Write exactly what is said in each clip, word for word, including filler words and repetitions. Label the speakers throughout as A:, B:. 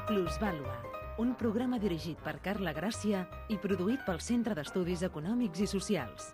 A: Plusvàlua, un programa dirigit per Carla Gràcia i produït pel Centre d'Estudis Econòmics i Socials.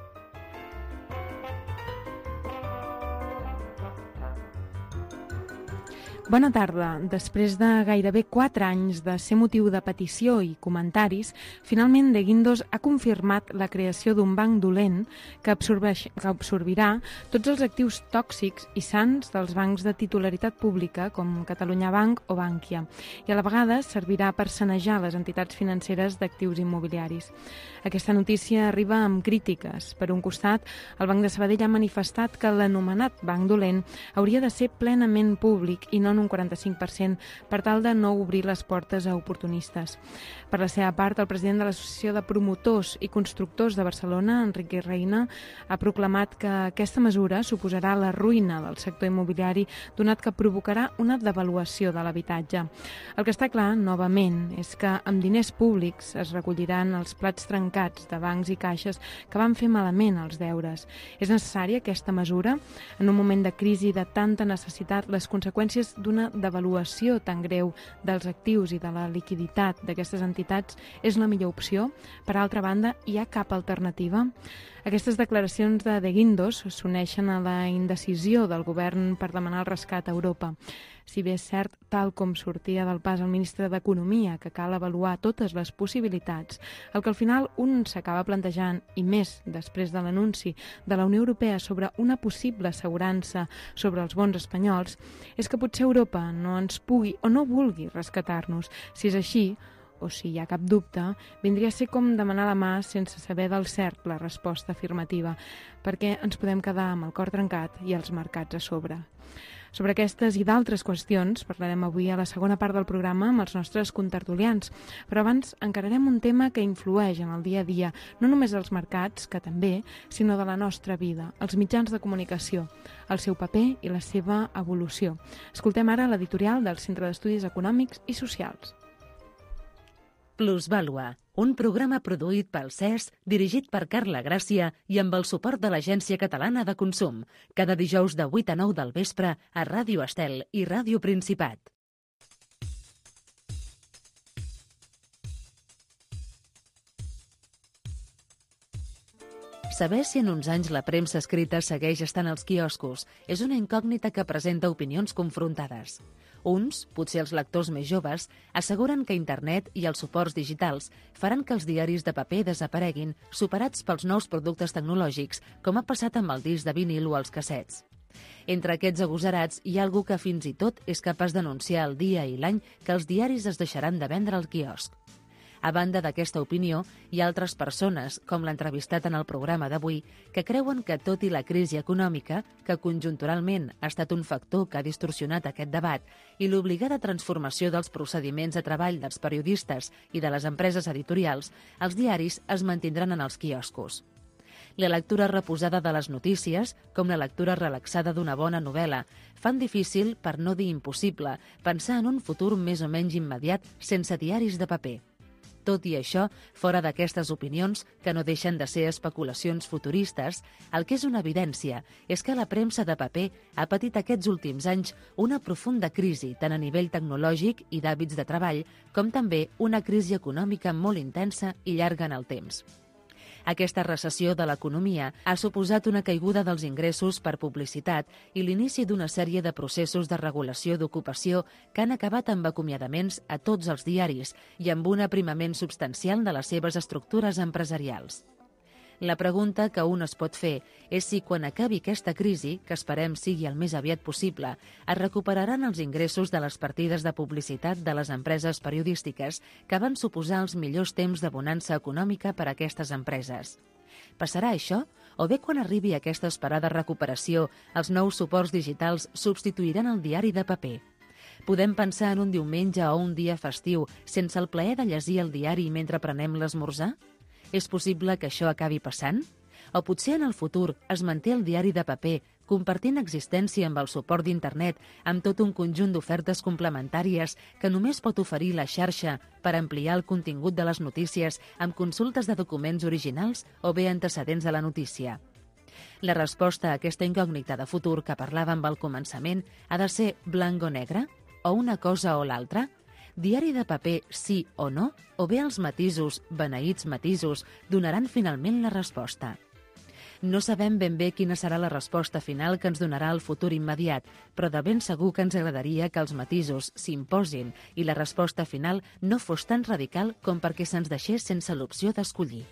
B: Bona tarda. Després de gairebé quatre anys de ser motiu de petició i comentaris, finalment De Guindos ha confirmat la creació d'un banc dolent que, absorbeix, que absorbirà tots els actius tòxics i sants dels bancs de titularitat pública com Catalunya Banc o Bankia, i a la vegada servirà per sanejar les entitats financeres d'actius immobiliaris. Aquesta notícia arriba amb crítiques. Per un costat, el Banc de Sabadell ha manifestat que l'anomenat banc dolent hauria de ser plenament públic i no un quaranta-cinc per cent per tal de no obrir les portes a oportunistes. Per la seva part, el president de l'Associació de Promotors i Constructors de Barcelona, Enrique Reina, ha proclamat que aquesta mesura suposarà la ruïna del sector immobiliari, donat que provocarà una devaluació de l'habitatge. El que està clar, novament, és que amb diners públics es recolliran els plats trencats de bancs i caixes que van fer malament els deures. És necessària aquesta mesura? En un moment de crisi de tanta necessitat, les conseqüències d'una devaluació tan greu dels actius i de la liquiditat d'aquestes entitats és la millor opció? Per altra banda, hi ha cap alternativa? Aquestes declaracions de De Guindos s'uneixen a la indecisió del govern per demanar el rescat a Europa. Si bé és cert, tal com sortia del pas el ministre d'Economia, que cal avaluar totes les possibilitats, el que al final un s'acaba plantejant, i més després de l'anunci de la Unió Europea sobre una possible assegurança sobre els bons espanyols, és que potser Europa no ens pugui o no vulgui rescatar-nos. Si és així, o si hi ha cap dubte, vindria a ser com demanar la mà sense saber del cert la resposta afirmativa, perquè ens podem quedar amb el cor trencat i els mercats a sobre. Sobre aquestes i d'altres qüestions parlarem avui a la segona part del programa amb els nostres contertulians, però abans encararem un tema que influeix en el dia a dia, no només dels mercats, que també, sinó de la nostra vida, els mitjans de comunicació, el seu paper i la seva evolució. Escoltem ara l'editorial del Centre d'Estudis Econòmics i Socials.
A: Plusvàlua, un programa produït pel C E S, dirigit per Carla Gràcia i amb el suport de l'Agència Catalana de Consum, cada dijous de vuit a nou del vespre a Ràdio Estel i Ràdio Principat. Saber si en uns anys la premsa escrita segueix estant als quioscos és una incògnita que presenta opinions confrontades. Uns, potser els lectors més joves, asseguren que internet i els suports digitals faran que els diaris de paper desapareguin, superats pels nous productes tecnològics, com ha passat amb el disc de vinil o els cassets. Entre aquests agosarats hi ha algú que fins i tot és capaç d'anunciar el dia i l'any que els diaris es deixaran de vendre al quiosc. A banda d'aquesta opinió, hi ha altres persones, com l'entrevistat en el programa d'avui, que creuen que tot i la crisi econòmica, que conjunturalment ha estat un factor que ha distorsionat aquest debat, i l'obligada transformació dels procediments de treball dels periodistes i de les empreses editorials, els diaris es mantindran en els quioscos. La lectura reposada de les notícies, com la lectura relaxada d'una bona novel·la, fan difícil, per no dir impossible, pensar en un futur més o menys immediat sense diaris de paper. Tot i això, fora d'aquestes opinions, que no deixen de ser especulacions futuristes, el que és una evidència és que la premsa de paper ha patit aquests últims anys una profunda crisi tant a nivell tecnològic i d'hàbits de treball, com també una crisi econòmica molt intensa i llarga en el temps. Aquesta recessió de l'economia ha suposat una caiguda dels ingressos per publicitat i l'inici d'una sèrie de processos de regulació d'ocupació que han acabat amb acomiadaments a tots els diaris i amb un aprimament substancial de les seves estructures empresarials. La pregunta que un es pot fer és si quan acabi aquesta crisi, que esperem sigui el més aviat possible, es recuperaran els ingressos de les partides de publicitat de les empreses periodístiques que van suposar els millors temps de bonança econòmica per a aquestes empreses. Passarà això? O bé quan arribi aquesta esperada recuperació, els nous suports digitals substituiran el diari de paper? Podem pensar en un diumenge o un dia festiu sense el plaer de llegir el diari mentre prenem l'esmorzar? És possible que això acabi passant? O potser en el futur es manté el diari de paper, compartint existència amb el suport d'internet, amb tot un conjunt d'ofertes complementàries que només pot oferir la xarxa per ampliar el contingut de les notícies amb consultes de documents originals o bé antecedents de la notícia. La resposta a aquesta incògnita de futur que parlàvem al començament ha de ser blanc o negre? O una cosa o l'altra? Diari de paper sí o no, o bé els matisos, beneïts matisos, donaran finalment la resposta. No sabem ben bé quina serà la resposta final que ens donarà el futur immediat, però de ben segur que ens agradaria que els matisos s'imposin i la resposta final no fos tan radical com perquè se'ns deixés sense l'opció d'escollir.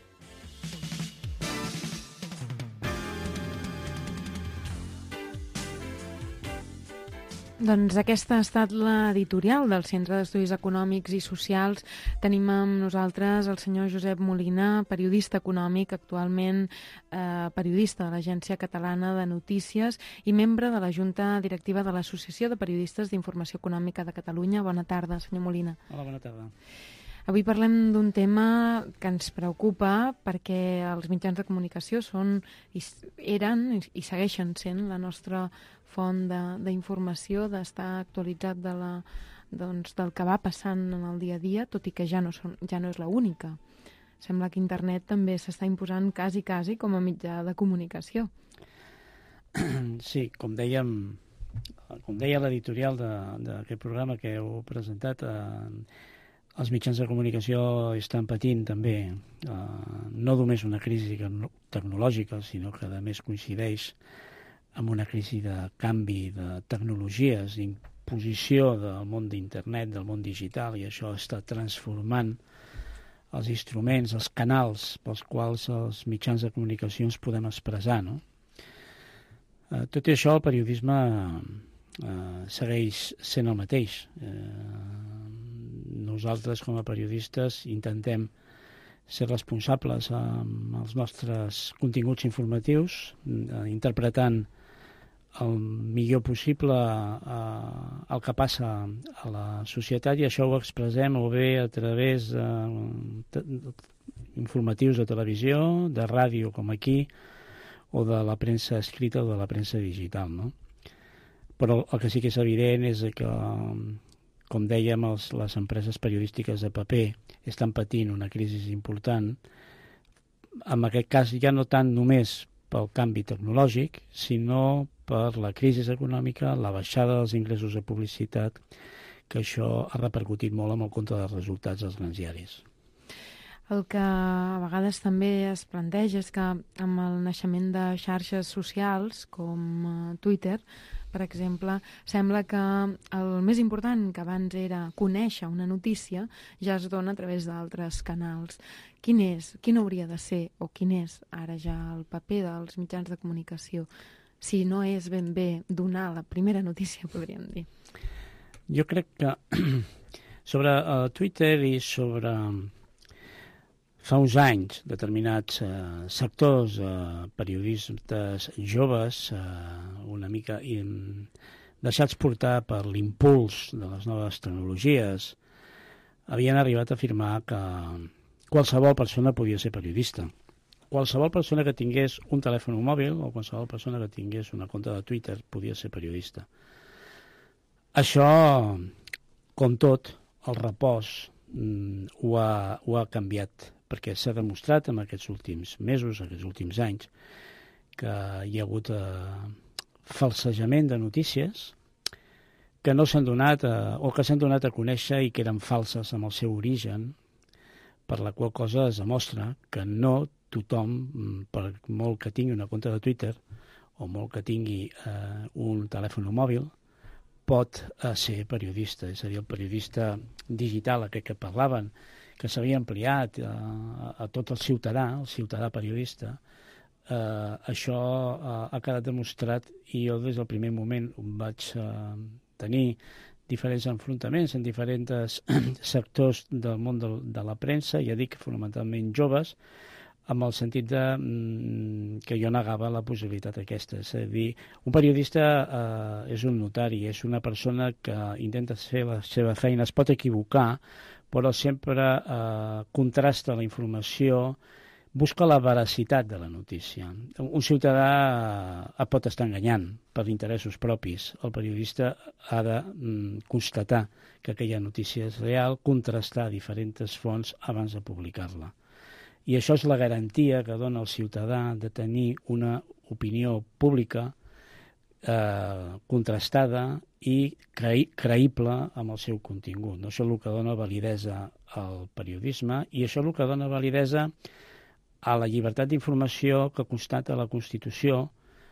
B: Doncs aquesta ha estat l'editorial del Centre d'Estudis Econòmics i Socials. Tenim amb nosaltres el senyor Josep Molina, periodista econòmic, actualment eh, periodista de l'Agència Catalana de Notícies i membre de la Junta Directiva de l'Associació de Periodistes d'Informació Econòmica de Catalunya. Bona tarda, senyor Molina.
C: Hola, bona tarda.
B: Avui parlem d'un tema que ens preocupa perquè els mitjans de comunicació són, eren i segueixen sent la nostra font d'informació, d'estar actualitzat de la, doncs, del que va passant en el dia a dia, tot i que ja no, són, ja no és l'única. Sembla que internet també s'està imposant quasi, quasi com a mitjà de comunicació.
C: Sí, com dèiem, com deia l'editorial d'aquest programa que heu presentat, eh, els mitjans de comunicació estan patint també eh, no només una crisi tecnològica, sinó que a més coincideix amb una crisi de canvi de tecnologies, d'imposició del món d'internet, del món digital, i això està transformant els instruments, els canals pels quals els mitjans de comunicació ens podem expressar, no? Eh, tot i això, el periodisme eh, segueix sent el mateix. Eh, nosaltres, com a periodistes, intentem ser responsables amb els nostres continguts informatius, eh, interpretant el millor possible eh, el que passa a la societat, i això ho expressem o bé a través d'informatius de televisió, de ràdio com aquí, o de la premsa escrita o de la premsa digital, no? Però el que sí que és evident és que, com dèiem, els, les empreses periodístiques de paper estan patint una crisi important, en aquest cas ja no tant només pel canvi tecnològic, sinó per la crisi econòmica, la baixada dels ingressos de publicitat, que això ha repercutit molt amb el compte de resultats dels grans diaris.
B: El que a vegades també es planteja és que amb el naixement de xarxes socials com Twitter, per exemple, sembla que el més important, que abans era conèixer una notícia, ja es dona a través d'altres canals. Quin és, quin hauria de ser, o quin és ara ja el paper dels mitjans de comunicació, si no és ben bé donar la primera notícia, podríem dir?
C: Jo crec que sobre uh, Twitter i sobre fa uns anys determinats uh, sectors, uh, periodistes joves, uh, una mica in, deixats portar per l'impuls de les noves tecnologies, havien arribat a afirmar que qualsevol persona podia ser periodista. Qualsevol persona que tingués un telèfon mòbil o qualsevol persona que tingués una compte de Twitter podia ser periodista. Això, com tot, el repòs mm, ho, ha, ho ha canviat, perquè s'ha demostrat en aquests últims mesos, aquests últims anys, que hi ha hagut eh, falsejament de notícies que no s'han donat a, o que s'han donat a conèixer i que eren falses amb el seu origen, per la qual cosa es demostra que no tothom, per molt que tingui una compte de Twitter o molt que tingui eh, un telèfon mòbil, pot eh, ser periodista. És a dir, el periodista digital, aquest que parlaven, que s'havia ampliat a, a tot el ciutadà, el ciutadà periodista, eh, això eh, ha quedat demostrat, i jo des del primer moment vaig eh, tenir diferents enfrontaments en diferents sectors del món de, de la premsa, ja dic fonamentalment joves, amb el sentit de, mm, que jo negava la possibilitat aquesta. És a dir, un periodista eh, és un notari, és una persona que intenta fer la seva feina, es pot equivocar, però sempre eh, contrasta la informació, busca la veracitat de la notícia. Un ciutadà eh, pot estar enganyant per interessos propis. El periodista ha de mm, constatar que aquella notícia és real, contrastar diferents fonts abans de publicar-la. I això és la garantia que dona el ciutadà de tenir una opinió pública eh, contrastada i creï creïble amb el seu contingut. No? Això és el que dona validesa al periodisme i això és el que dona validesa a la llibertat d'informació que constata la Constitució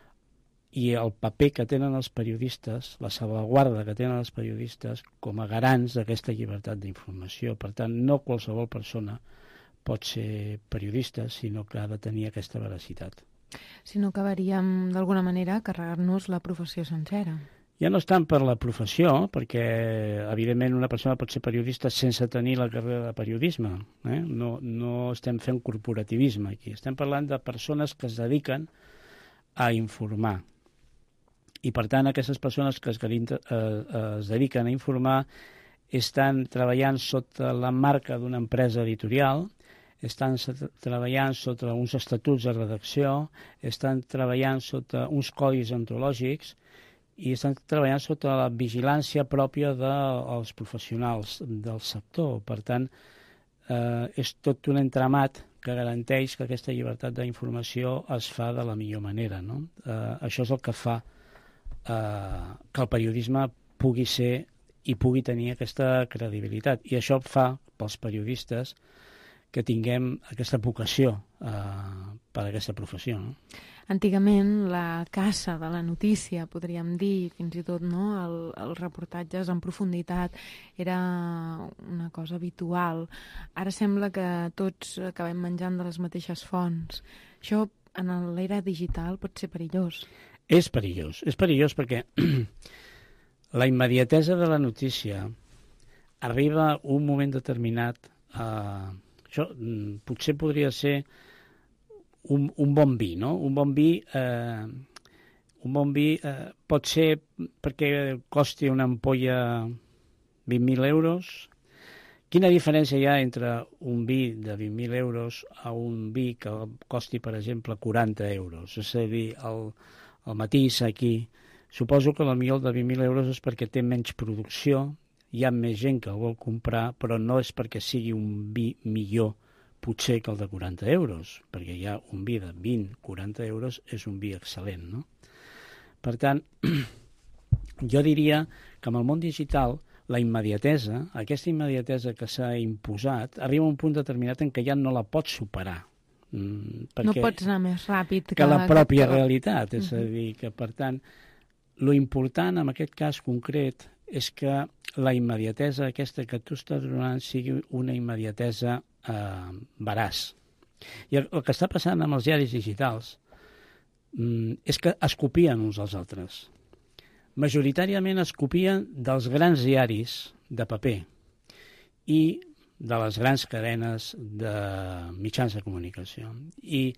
C: i el paper que tenen els periodistes, la salvaguarda que tenen els periodistes com a garants d'aquesta llibertat d'informació. Per tant, no qualsevol persona pot ser periodista, sinó que ha de tenir aquesta veracitat.
B: Si no, acabaríem d'alguna manera carregar-nos la professió sencera.
C: Ja no és tant per la professió, perquè evidentment una persona pot ser periodista sense tenir la carrera de periodisme. Eh? No, no estem fent corporativisme aquí. Estem parlant de persones que es dediquen a informar. I per tant aquestes persones que es, eh, es dediquen a informar estan treballant sota la marca d'una empresa editorial, estan treballant sota uns estatuts de redacció, estan treballant sota uns codis ontològics i estan treballant sota la vigilància pròpia dels professionals del sector. Per tant, eh, és tot un entramat que garanteix que aquesta llibertat d'informació es fa de la millor manera. No? Eh, això és el que fa eh, que el periodisme pugui ser i pugui tenir aquesta credibilitat. I això fa pels periodistes que tinguem aquesta vocació eh, per a aquesta professió. No?
B: Antigament, la caça de la notícia, podríem dir, fins i tot no? el, els reportatges en profunditat, era una cosa habitual. Ara sembla que tots acabem menjant de les mateixes fonts. Això, en l'era digital, pot ser perillós.
C: És perillós. És perillós perquè la immediatesa de la notícia arriba a un moment determinat a... Eh, Això potser podria ser un, un bon vi, no? Un bon vi, eh, un bon vi eh, pot ser perquè costi una ampolla vint mil euros. Quina diferència hi ha entre un vi de vint mil euros a un vi que costi, per exemple, quaranta euros? És a dir, el, el matís aquí, suposo que potser el de vint mil euros és perquè té menys producció, hi ha més gent que el vol comprar, però no és perquè sigui un vi millor potser que el de quaranta euros, perquè hi ha un vi de vint a quaranta euros, és un vi excel·lent, no? Per tant, jo diria que amb el món digital la immediatesa, aquesta immediatesa que s'ha imposat, arriba a un punt determinat en què ja no la pots superar.
B: No pots anar més ràpid
C: que, que la pròpia que... realitat. És uh-huh. a dir, que per tant, lo important en aquest cas concret és que la immediatesa aquesta que tu estàs donant sigui una immediatesa eh, veraç. I el, el que està passant amb els diaris digitals mm, és que es copien uns als altres. Majoritàriament es copien dels grans diaris de paper i de les grans cadenes de mitjans de comunicació. I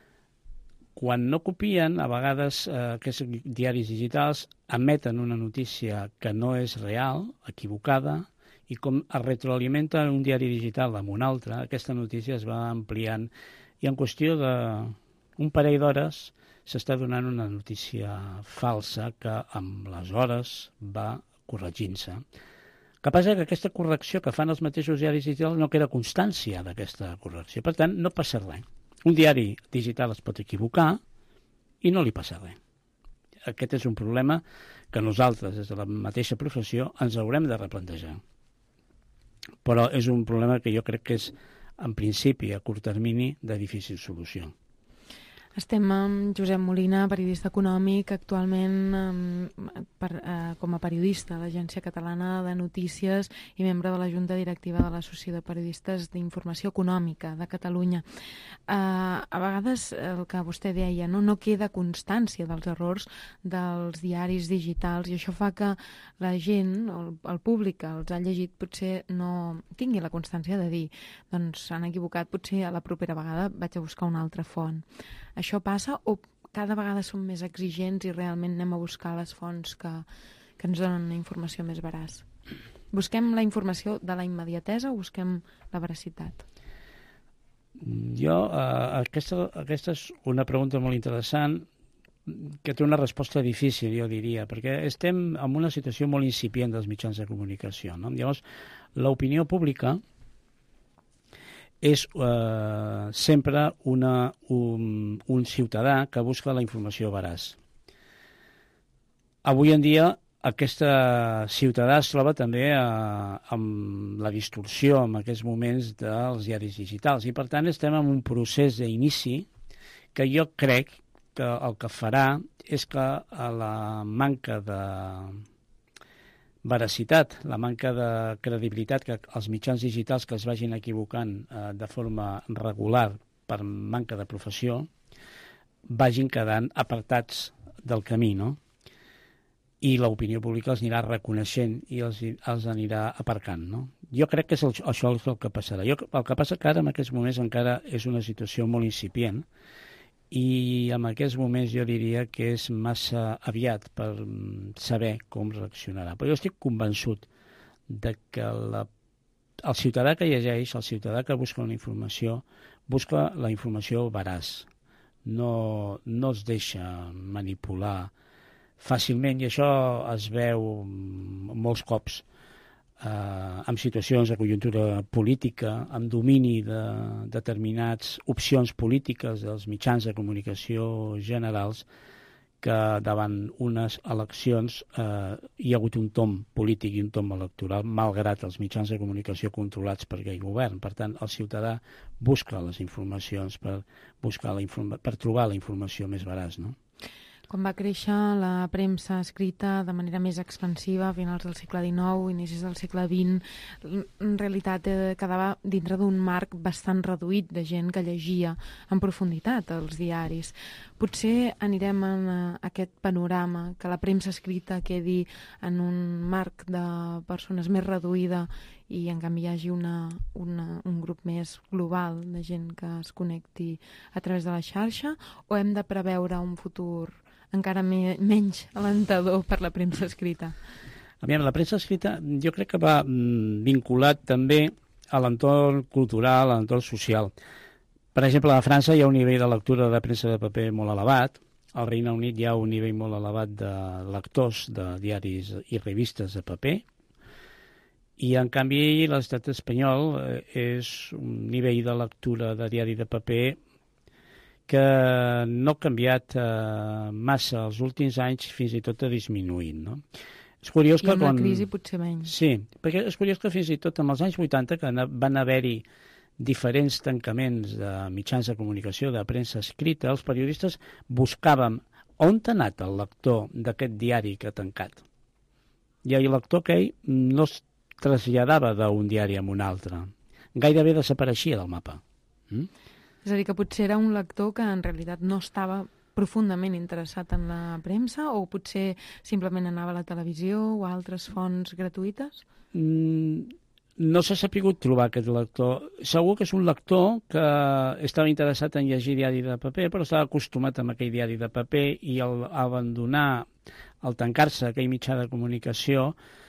C: quan no copien, a vegades eh, aquests diaris digitals emeten una notícia que no és real, equivocada, i com es retroalimenta un diari digital amb un altre, aquesta notícia es va ampliant i en qüestió d'un parell d'hores s'està donant una notícia falsa que amb les hores va corregint-se. El que passa és que aquesta correcció que fan els mateixos diaris digitals no queda constància d'aquesta correcció. Per tant, no passa res. Un diari digital es pot equivocar i no li passa res. Aquest és un problema que nosaltres, des de la mateixa professió, ens haurem de replantejar. Però és un problema que jo crec que és, en principi, a curt termini, de difícil solució.
B: Estem amb Josep Molina, periodista econòmic, actualment eh, per, eh, com a periodista a l'Agència Catalana de Notícies i membre de la Junta Directiva de l'Associació de Periodistes d'Informació Econòmica de Catalunya. Eh, a vegades el que vostè deia, no, no queda constància dels errors dels diaris digitals i això fa que la gent, el, el públic que els ha llegit, potser no tingui la constància de dir doncs s'han equivocat, potser a la propera vegada vaig a buscar una altra font. Això passa o cada vegada som més exigents i realment anem a buscar les fonts que, que ens donen una informació més veraç? Busquem la informació de la immediatesa o busquem la veracitat?
C: Jo, eh, aquesta, aquesta és una pregunta molt interessant que té una resposta difícil, jo diria, perquè estem en una situació molt incipient dels mitjans de comunicació. No? Llavors, l'opinió pública és eh, sempre una, un, un ciutadà que busca la informació veraç. avui en dia aquesta ciutadà es troba també eh, amb la distorsió en aquests moments dels diaris digitals i per tant estem en un procés d'inici que jo crec que el que farà és que a la manca de veracitat, la manca de credibilitat que els mitjans digitals que es vagin equivocant eh, de forma regular per manca de professió vagin quedant apartats del camí, no? I l'opinió pública els anirà reconeixent i els, els anirà aparcant, no? Jo crec que és el, això és el que passarà. Jo, el que passa que ara, en aquests moments, encara és una situació molt incipient i en aquests moments jo diria que és massa aviat per saber com reaccionarà. Però jo estic convençut de que la, el ciutadà que llegeix, el ciutadà que busca una informació, busca la informació veraç. No, no es deixa manipular fàcilment, i això es veu molts cops eh, en situacions de conjuntura política, amb domini de determinats opcions polítiques dels mitjans de comunicació generals, que davant unes eleccions eh, hi ha hagut un tom polític i un tom electoral, malgrat els mitjans de comunicació controlats per aquell govern. Per tant, el ciutadà busca les informacions per, buscar la informa- per trobar la informació més veraç, no?
B: Quan va créixer la premsa escrita de manera més expansiva a finals del segle dinou, inicis del segle vint, en realitat eh, quedava dintre d'un marc bastant reduït de gent que llegia en profunditat els diaris. Potser anirem en uh, aquest panorama, que la premsa escrita quedi en un marc de persones més reduïda i en canvi hi hagi una, una, un grup més global de gent que es connecti a través de la xarxa, o hem de preveure un futur encara me, menys alentador per la premsa escrita?
C: A mi, la premsa escrita jo crec que va vinculat també a l'entorn cultural, a l'entorn social. Per exemple, a França hi ha un nivell de lectura de premsa de paper molt elevat, al Regne Unit hi ha un nivell molt elevat de lectors de diaris i revistes de paper, i en canvi l'estat espanyol és un nivell de lectura de diari de paper que no ha canviat eh, massa els últims anys, fins i tot ha disminuït, no? És curiós
B: I
C: que
B: amb
C: quan...
B: la crisi potser menys.
C: Sí, perquè és curiós que fins i tot en els anys vuitanta, que van haver-hi diferents tancaments de mitjans de comunicació, de premsa escrita, els periodistes buscàvem on ha anat el lector d'aquest diari que ha tancat. I el lector aquell no es traslladava d'un diari a un altre. Gairebé desapareixia del mapa. Mm?
B: És a dir, que potser era un lector que en realitat no estava profundament interessat en la premsa, o potser simplement anava a la televisió o a altres fonts gratuïtes?
C: Mm, no s'ha sapigut trobar aquest lector. Segur que és un lector que estava interessat en llegir diari de paper, però estava acostumat amb aquell diari de paper i al abandonar, al tancar-se aquell mitjà de comunicació,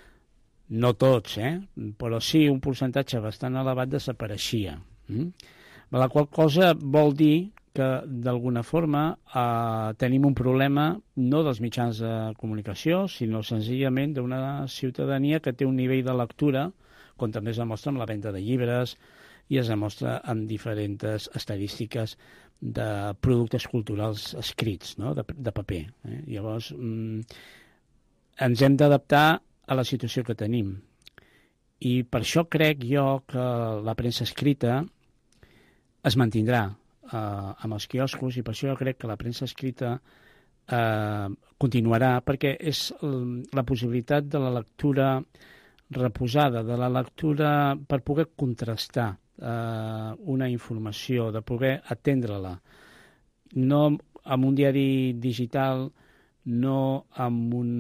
C: no tots, eh? Però sí un percentatge bastant elevat desapareixia. Mm? La qual cosa vol dir que, d'alguna forma, eh, tenim un problema no dels mitjans de comunicació, sinó senzillament d'una ciutadania que té un nivell de lectura, com també es demostra amb la venda de llibres i es demostra amb diferents estadístiques de productes culturals escrits, no? de, de paper. Eh? Llavors, mm, ens hem d'adaptar a la situació que tenim. I per això crec jo que la premsa escrita es mantindrà eh, amb els quioscos, i per això jo crec que la premsa escrita eh, continuarà, perquè és la possibilitat de la lectura reposada, de la lectura per poder contrastar eh, una informació, de poder atendre-la. No amb un diari digital, no amb un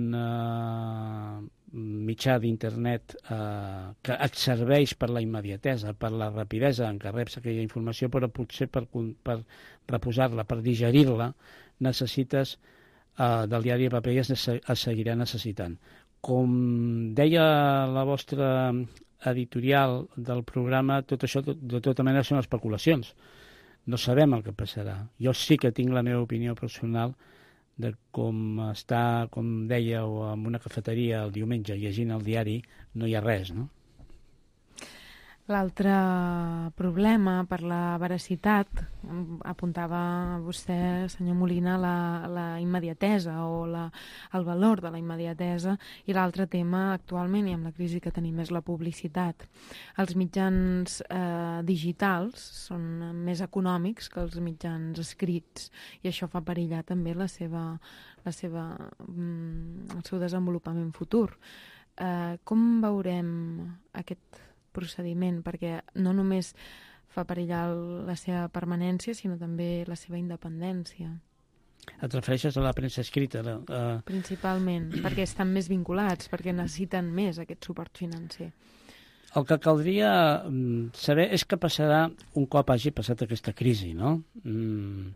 C: uh, mitjà d'internet uh, que et serveix per la immediatesa, per la rapidesa en què reps aquella informació, però potser per, per reposar-la, per digerir-la, necessites uh, del diari de paper i es, es seguirà necessitant. Com deia la vostra editorial del programa, tot això tot, de tota manera són especulacions. No sabem el que passarà. Jo sí que tinc la meva opinió personal de com està, com dèieu, en una cafeteria el diumenge llegint el diari, no hi ha res, no?
B: L'altre problema per la veracitat, apuntava vostè, senyor Molina, la, la immediatesa o la, el valor de la immediatesa, i l'altre tema actualment, i amb la crisi que tenim, és la publicitat. Els mitjans eh, digitals són més econòmics que els mitjans escrits, i això fa perillar també la seva, la seva, mm, el seu desenvolupament futur. Eh, com veurem aquest procediment? Perquè no només fa perillar la seva permanència, sinó també la seva independència.
C: Et refereixes a la premsa escrita? Uh...
B: Principalment, perquè estan més vinculats, perquè necessiten més aquest suport financer.
C: El que caldria saber és què passarà un cop hagi passat aquesta crisi, no? Mm.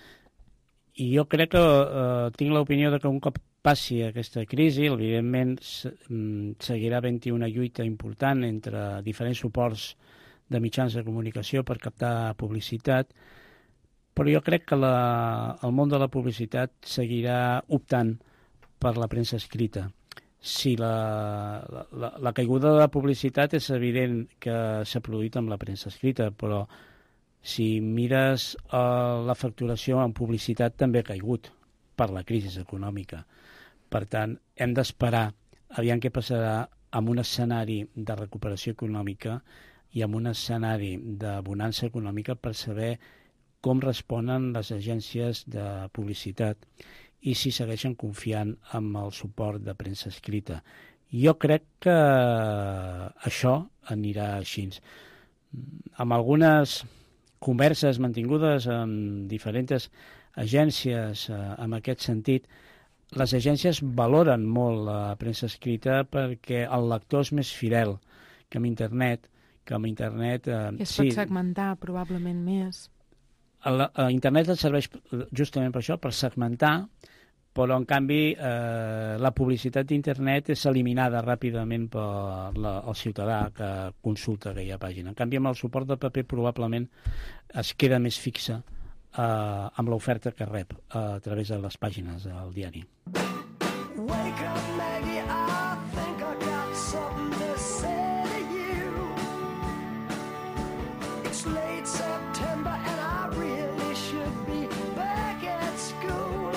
C: I jo crec que uh, tinc l'opinió de que un cop passi aquesta crisi, evidentment seguirà havent-hi una lluita important entre diferents suports de mitjans de comunicació per captar publicitat, però jo crec que la, el món de la publicitat seguirà optant per la premsa escrita. Si la, la, la caiguda de la publicitat és evident que s'ha produït amb la premsa escrita, però si mires uh, la facturació en publicitat també ha caigut per la crisi econòmica. Per tant, hem d'esperar aviam què passarà amb un escenari de recuperació econòmica i amb un escenari de bonança econòmica per saber com responen les agències de publicitat i si segueixen confiant en el suport de premsa escrita. Jo crec que això anirà així. Amb algunes converses mantingudes amb diferents agències eh, en aquest sentit, les agències valoren molt la premsa escrita perquè el lector és més fidel que amb internet, que amb internet... Eh,
B: I es
C: sí,
B: pot segmentar probablement més.
C: El, el internet et serveix justament per això, per segmentar, però en canvi eh, la publicitat d'internet és eliminada ràpidament per la, el ciutadà que consulta aquella pàgina. En canvi, amb el suport de paper probablement es queda més fixa eh, amb l'oferta que rep eh, a través de les pàgines del diari. Wake up, Maggie, I think I got something to say to you. It's late September and I really should be back at school.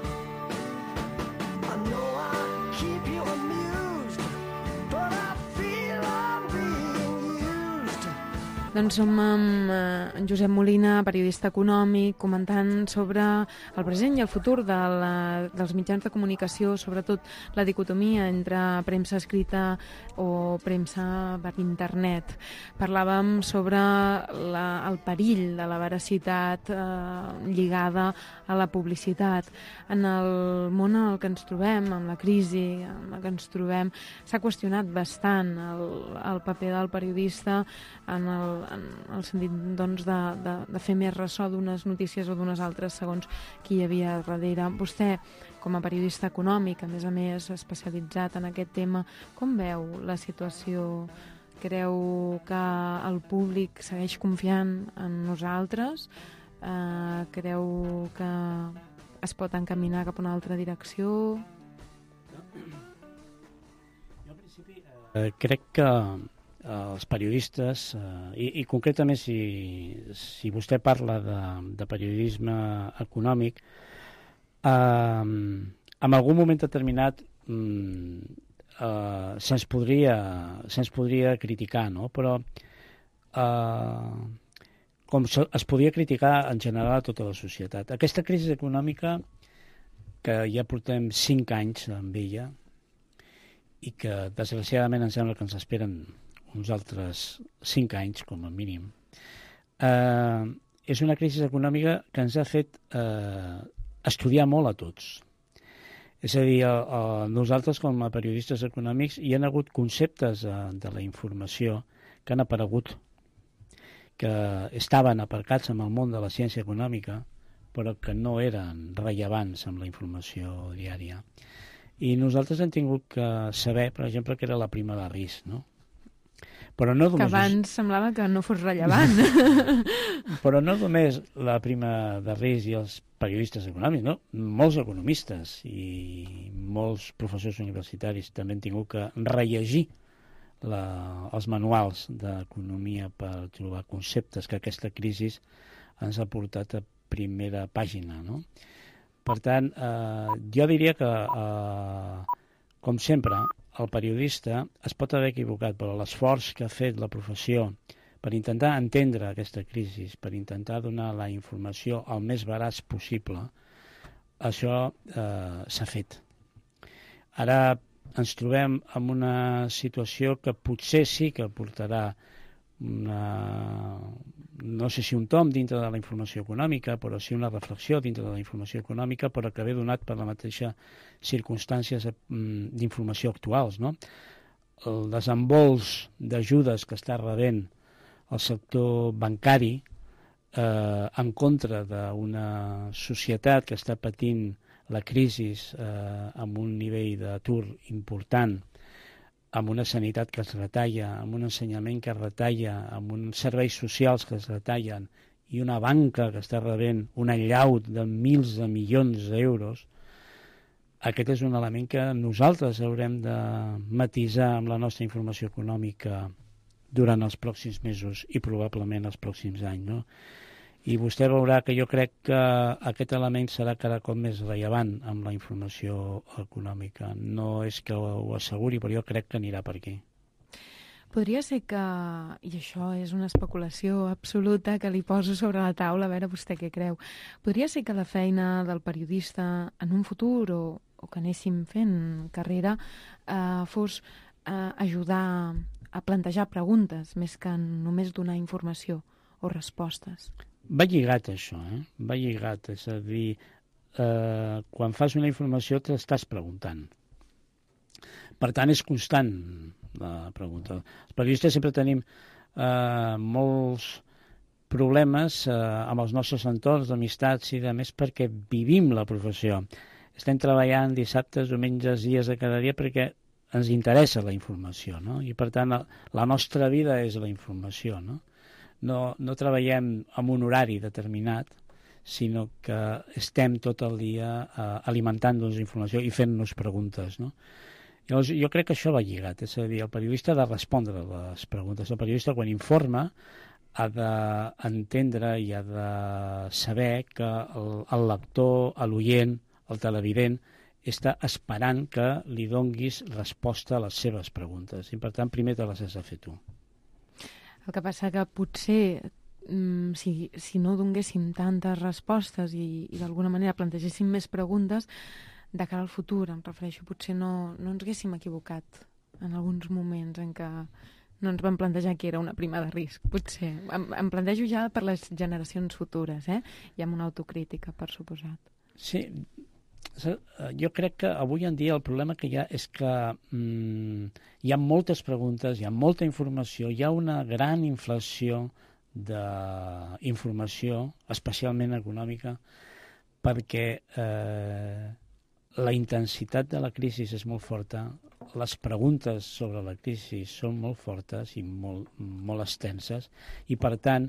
C: I know I keep you amused, but I feel I'm being used. Doncs som amb en Josep Molina, periodista econòmic, comentant sobre el present i el futur de la, dels mitjans de comunicació, sobretot la dicotomia entre premsa escrita o premsa per internet. Parlàvem sobre la, el perill de la veracitat eh, lligada a la publicitat. En el món en el que ens trobem, amb la crisi en la que ens trobem, s'ha qüestionat bastant el, el paper del periodista en el, en el sentit doncs, de, de, de fer més ressò d'unes notícies o d'unes altres segons qui hi havia darrere. Vostè, com a periodista econòmic, a més a més especialitzat en aquest tema, com veu la situació? Creu que el públic segueix confiant en nosaltres? Eh, creu que es pot encaminar cap a una altra direcció? Jo, en principi, eh, crec que eh, els periodistes, eh, i, i concretament si, si vostè parla de, de periodisme econòmic, eh, en algun moment determinat mm, eh, se'ns podria, se'ns podria criticar, no? Però eh, com es podia criticar en general a tota la societat. Aquesta crisi econòmica, que ja portem cinc anys amb ella, i que desgraciadament em sembla que ens esperen uns altres cinc anys, com a mínim, eh, és una crisi econòmica que ens ha fet eh, estudiar molt a tots. És a dir, a, a nosaltres com a periodistes econòmics hi ha hagut conceptes de, de la informació que han aparegut, que estaven aparcats en el món de la ciència econòmica, però que no eren rellevants amb la informació diària. I nosaltres hem tingut que saber, per exemple, que era la prima de risc, no? Però no només...
B: Que abans semblava que no fos rellevant.
C: Però no només la prima de risc i els periodistes econòmics, no? Molts economistes i molts professors universitaris també han tingut que rellegir la, els manuals d'economia per trobar conceptes que aquesta crisi ens ha portat a primera pàgina, no? Per tant, eh, jo diria que, eh, com sempre, el periodista es pot haver equivocat, però l'esforç que ha fet la professió per intentar entendre aquesta crisi, per intentar donar la informació el més veraç possible, això eh, s'ha fet. Ara ens trobem en una situació que potser sí que portarà una, no sé si un tom dintre de la informació econòmica, però sí una reflexió dintre de la informació econòmica, però que ve donat per la mateixa circumstàncies d'informació actuals, no? El desembols d'ajudes que està rebent el sector bancari eh, en contra d'una societat que està patint la crisi eh, amb un nivell d'atur important, amb una sanitat que es retalla, amb un ensenyament que es retalla, amb uns serveis socials que es retallen i una banca que està rebent un allaut de mils de milions d'euros, aquest és un element que nosaltres haurem de matisar amb la nostra informació econòmica durant els pròxims mesos i probablement els pròxims anys, no? I vostè veurà que jo crec que aquest element serà cada cop més rellevant amb la informació econòmica. No és que ho asseguri, però jo crec que anirà per aquí.
B: Podria ser que, i això és una especulació absoluta que li poso sobre la taula, a veure vostè què creu, podria ser que la feina del periodista en un futur, o, o que anéssim fent carrera, eh, fos eh, ajudar a plantejar preguntes més que només donar informació o respostes?
C: Va lligat això, eh? Va lligat, és a dir, eh, quan fas una informació t'estàs preguntant. Per tant, és constant la pregunta. Els periodistes sempre tenim eh, molts problemes eh, amb els nostres entorns d'amistats i de més perquè vivim la professió. Estem treballant dissabtes, diumenges, dies de cada dia perquè ens interessa la informació, no? I per tant, la, la nostra vida és la informació, no? No, no treballem amb un horari determinat, sinó que estem tot el dia eh, alimentant-nos informació i fent-nos preguntes, no? Llavors, jo crec que això va lligat, és a dir, el periodista ha de respondre a les preguntes. El periodista, quan informa, ha d'entendre i ha de saber que el, el lector, l'oient, el televident, està esperant que li donguis resposta a les seves preguntes. I, per tant, primer te les has de fer tu.
B: El que passa que potser mm, si, si no donguéssim tantes respostes i, i d'alguna manera plantegéssim més preguntes, de cara al futur, em refereixo, potser no, no ens haguéssim equivocat en alguns moments en què no ens vam plantejar que era una prima de risc. Potser. Em, em plantejo ja per les generacions futures, eh? I amb una autocrítica, per suposat.
C: Sí, jo crec que avui en dia el problema que hi ha és que mm, hi ha moltes preguntes, hi ha molta informació, hi ha una gran inflació d'informació, especialment econòmica, perquè eh, la intensitat de la crisi és molt forta, les preguntes sobre la crisi són molt fortes i molt, molt extenses, i per tant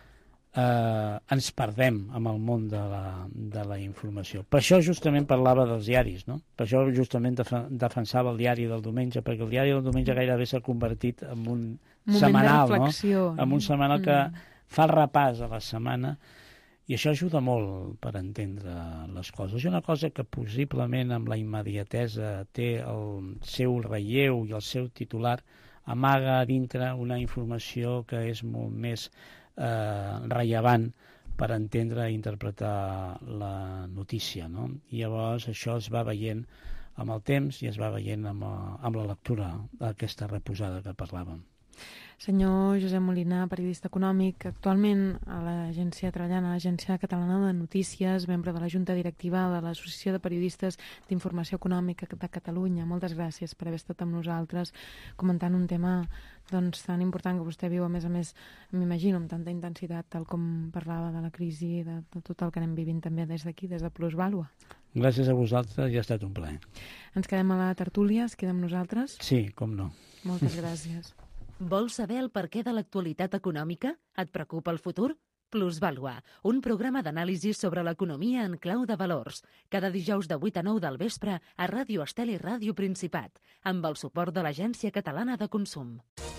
C: eh, ens perdem amb el món de la, de la informació. Per això justament parlava dels diaris, no? Per això justament def defensava el diari del diumenge, perquè el diari del diumenge gairebé s'ha convertit en un
B: moment
C: setmanal,
B: de reflexió,
C: no? En un setmanal que mm. fa el repàs a la setmana, i això ajuda molt per entendre les coses. És una cosa que possiblement amb la immediatesa té el seu relleu i el seu titular, amaga a dintre una informació que és molt més eh, rellevant per entendre i interpretar la notícia, no? I llavors això es va veient amb el temps i es va veient amb, amb la lectura d'aquesta reposada que parlàvem.
B: Senyor Josep Molina, periodista econòmic, actualment a l'agència treballant a l'Agència Catalana de Notícies, membre de la Junta Directiva de l'Associació de Periodistes d'Informació Econòmica de Catalunya. Moltes gràcies per haver estat amb nosaltres comentant un tema doncs, tan important que vostè viu, a més a més, m'imagino, amb tanta intensitat, tal com parlava de la crisi, de, de tot el que anem vivint també des d'aquí, des de Plusvàlua.
C: Gràcies a vosaltres, ja ha estat un plaer.
B: Ens quedem a la tertúlia, es queda amb nosaltres?
C: Sí, com no.
B: Moltes gràcies.
A: Vols saber el perquè de l'actualitat econòmica? Et preocupa el futur? Plusvàlua, un programa d'anàlisi sobre l'economia en clau de valors, cada dijous de vuit a nou del vespre a Ràdio Estel i Ràdio Principat, amb el suport de l'Agència Catalana de Consum.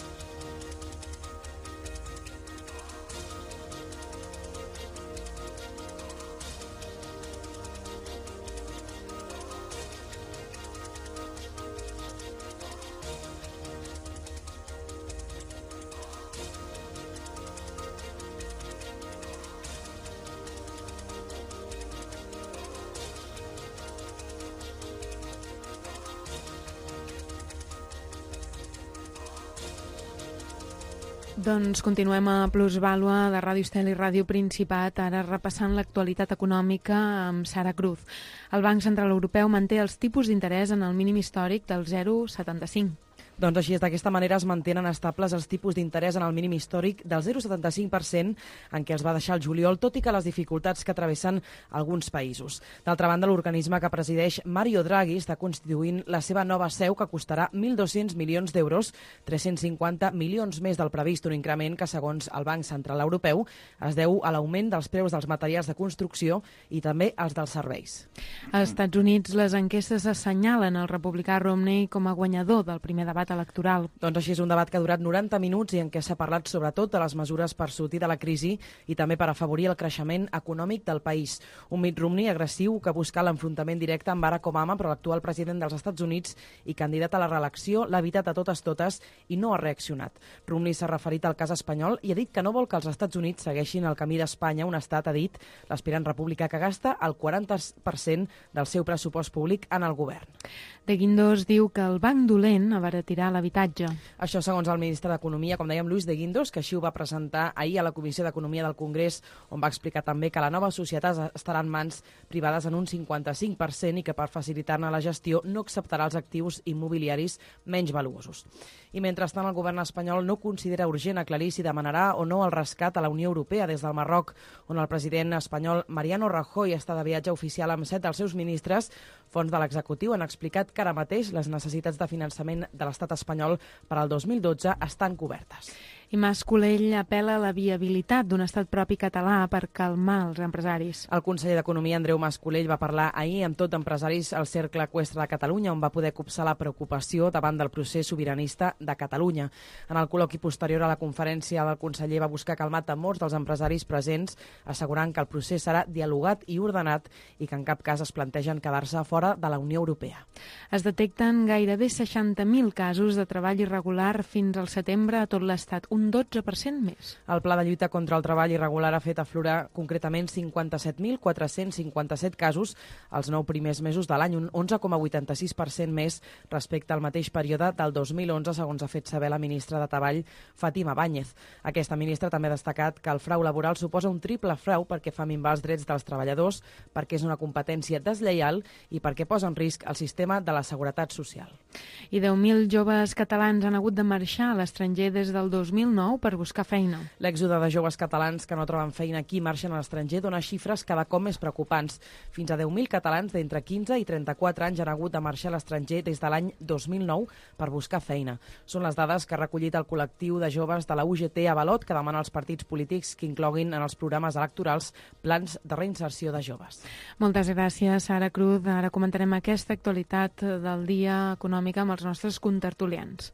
B: Doncs continuem a Plusvàlua de Ràdio Estel i Ràdio Principat, ara repassant l'actualitat econòmica amb Sara Cruz. El Banc Central Europeu manté els tipus d'interès en el mínim històric del zero coma setanta cinc.
D: Doncs així és, d'aquesta manera es mantenen estables els tipus d'interès en el mínim històric del zero coma setanta cinc per cent en què es va deixar el juliol, tot i que les dificultats que travessen alguns països. D'altra banda, l'organisme que presideix Mario Draghi està constituint la seva nova seu, que costarà mil dos-cents milions d'euros, tres-cents cinquanta milions més del previst, un increment que, segons el Banc Central Europeu, es deu a l'augment dels preus dels materials de construcció i també als dels serveis.
B: Als Estats Units, les enquestes assenyalen el republicà Romney com a guanyador del primer debat electoral.
D: Doncs així és, un debat que ha durat noranta minuts i en què s'ha parlat sobretot de les mesures per sortir de la crisi i també per afavorir el creixement econòmic del país. Un Mitt Romney agressiu que busca l'enfrontament directe amb Barack Obama, però l'actual president dels Estats Units i candidat a la reelecció l'ha evitat a totes totes i no ha reaccionat. Romney s'ha referit al cas espanyol i ha dit que no vol que els Estats Units segueixin el camí d'Espanya, un estat, ha dit, l'aspirant republicà que gasta el quaranta per cent del seu pressupost públic en el govern.
B: De Guindos diu que el banc dolent abaratirà l'habitatge.
D: Això segons el ministre d'Economia, com dèiem, Luis de Guindos, que així ho va presentar ahir a la Comissió d'Economia del Congrés, on va explicar també que la nova societat estarà en mans privades en un cinquanta-cinc per cent i que per facilitar-ne la gestió no acceptarà els actius immobiliaris menys valuosos. I mentrestant, el govern espanyol no considera urgent aclarir si demanarà o no el rescat a la Unió Europea des del Marroc, on el president espanyol Mariano Rajoy està de viatge oficial amb set dels seus ministres. Fons de l'executiu han explicat que ara mateix les necessitats de finançament de l'estat espanyol per al dos mil dotze estan cobertes.
B: I Mas Colell apel·la a la viabilitat d'un estat propi català per calmar els empresaris.
D: El conseller d'Economia, Andreu Mas Colell, va parlar ahir amb tot empresaris al Cercle Eqüestre de Catalunya, on va poder copsar la preocupació davant del procés sobiranista de Catalunya. En el col·loqui posterior a la conferència, el conseller va buscar calmar temors dels empresaris presents, assegurant que el procés serà dialogat i ordenat i que en cap cas es plantegen quedar-se fora de la Unió Europea.
B: Es detecten gairebé seixanta mil casos de treball irregular fins al setembre a tot l'Estat, un dotze per cent més.
D: El Pla de lluita contra el treball irregular ha fet aflorar concretament cinquanta-set mil quatre-cents cinquanta-set casos els nou primers mesos de l'any, un onze coma vuitanta-sis per cent més respecte al mateix període del dos mil onze, segons ha fet saber la ministra de Treball, Fátima Báñez. Aquesta ministra també ha destacat que el frau laboral suposa un triple frau perquè fa minvar els drets dels treballadors, perquè és una competència deslleial i perquè posa en risc el sistema de la seguretat social.
B: I deu mil joves catalans han hagut de marxar a l'estranger des del dos mil nou per buscar feina.
D: L'èxode de joves catalans que no troben feina aquí i marxen a l'estranger dona xifres cada cop més preocupants. Fins a deu mil catalans d'entre quinze i trenta-quatre anys han hagut de marxar a l'estranger des de l'any dos mil nou per buscar feina. Són les dades que ha recollit el col·lectiu de joves de la U G T Avalot, que demana als partits polítics que incloguin en els programes electorals plans de reinserció de joves.
B: Moltes gràcies, Sara Cruz. Ara comentarem aquesta actualitat del dia econòmica amb els nostres contertulians.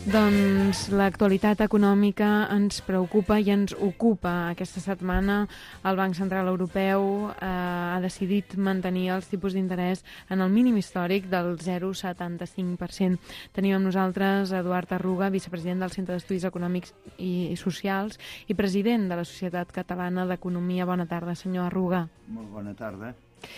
B: Doncs l'actualitat econòmica ens preocupa i ens ocupa. Aquesta setmana el Banc Central Europeu eh, ha decidit mantenir els tipus d'interès en el mínim històric del zero coma setanta-cinc per cent. Tenim amb nosaltres Eduard Arruga, vicepresident del Centre d'Estudis Econòmics i Socials i president de la Societat Catalana d'Economia. Bona tarda, senyor Arruga.
E: Molt bona tarda.